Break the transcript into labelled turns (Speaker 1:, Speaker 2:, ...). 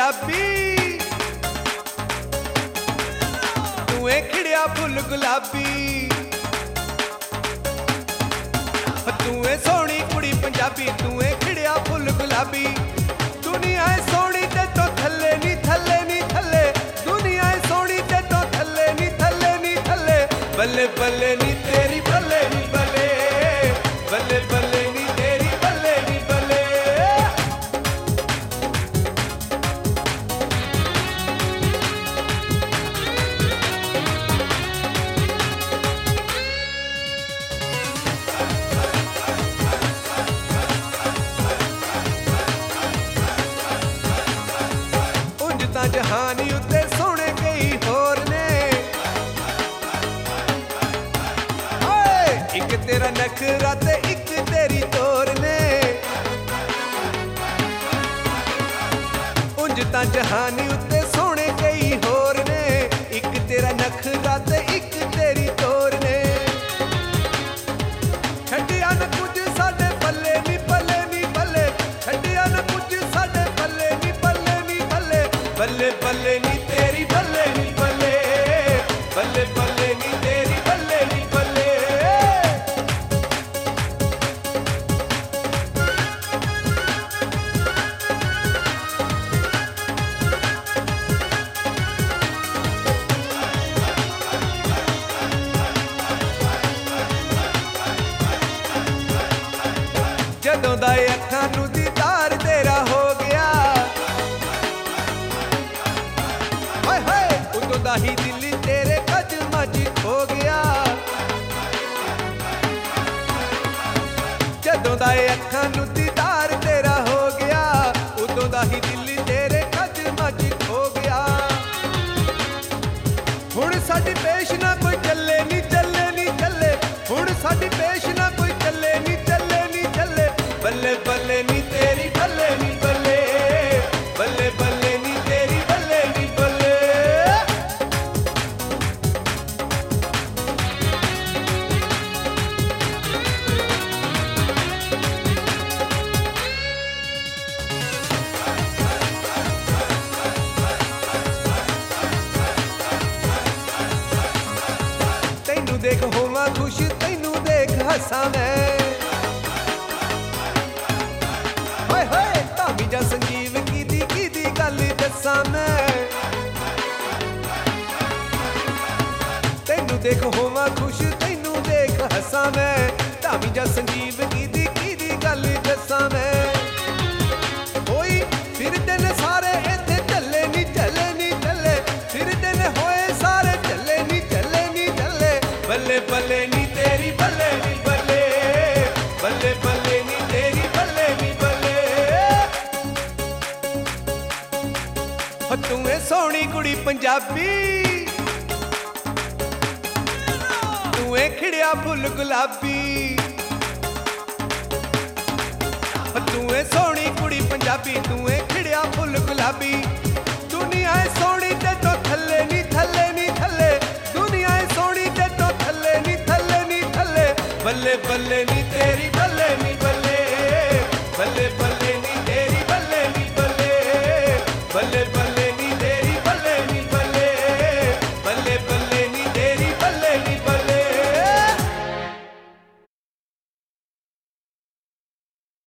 Speaker 1: पंजाबी तू है खिड़िया फुल गुलाबी तू है सोहनी कुड़ी पंजाबी तू है खिड़िया फुल गुलाबी दुनिया है सोहनी ते तो थल्ले नी थल्ले नी थल्ले दुनिया है सोहनी ते तो थल्ले नी थल्ले नी थल्ले बल्ले बल्ले नी तेरी बल्ले नी बल्ले बल्ले बल्ले नी तेरी बल्ले नी बल्ले जहानी उत्ते सोने कई होर ने एक तेरा नखरा ते एक तेरी तोर ने उंज तां जहानी उत्ते सोने कई होर ने एक तेरा नखरा ते एक तेरी तोर ने छड्डिया न कुछ साडे पल्ले नी पल्ले नी पल्ले छड्डिया न कुछ साडे पल्ले नी पल्ले नी पल्ले बल्ले बल्ले नी तेरी बल्ले नी बल्ले बल्ले बल्ले नी तेरी बल्ले नी बल्ले जदों दा अखां नूं दीदार तेरा हो गया उदों दा ही दिल तेरे कदमां च खो गया जदों दा अखां नूं दीदार तेरा हो गया उदों दा ही दिल तेरे कदमां च खो गया हुण साडी पेश ना कोई चले नी चले नी चले हुण साडी पेश ना कोई चले नी चले नी चले बल्ले बल्ले नी तेरी बल्ले नी बल्ले बल्ले बल्ले नी तेरी बल्ले नी बल्ले तैनू देख होवां खुश तैनू देख हसां मैं हाय हाय धामी जा संजीव की गल दसां मैं तैनू देख होवां खुश तैनू देख हसां मैं धामी जा संजीव की गल दसां मैं होई फिरदे ने सारे इत्थे चले नी चले नी चले फिरदे ने होए सारे चले नी चले नी चले बल्ले बल्ले नी तेरी बल्ले नी बल्ले बल्ले बल्ले नी तेरी बल्ले नी बल्ले तू है सोहनी कुड़ी पंजाबी तू है खिड़िया फुल गुलाबी तू है सोहनी कुड़ी पंजाबी तू है खिड़िया फुल गुलाबी दुनिया है सोहनी ते तो थल्ले नी थल्ले नी थल्ले दुनिया है सोहनी ते तो थल्ले नी थल्ले नी थल्ले बल्ले बल्ले नी तेरी बल्ले नी बल्ले बल्ले बल्ले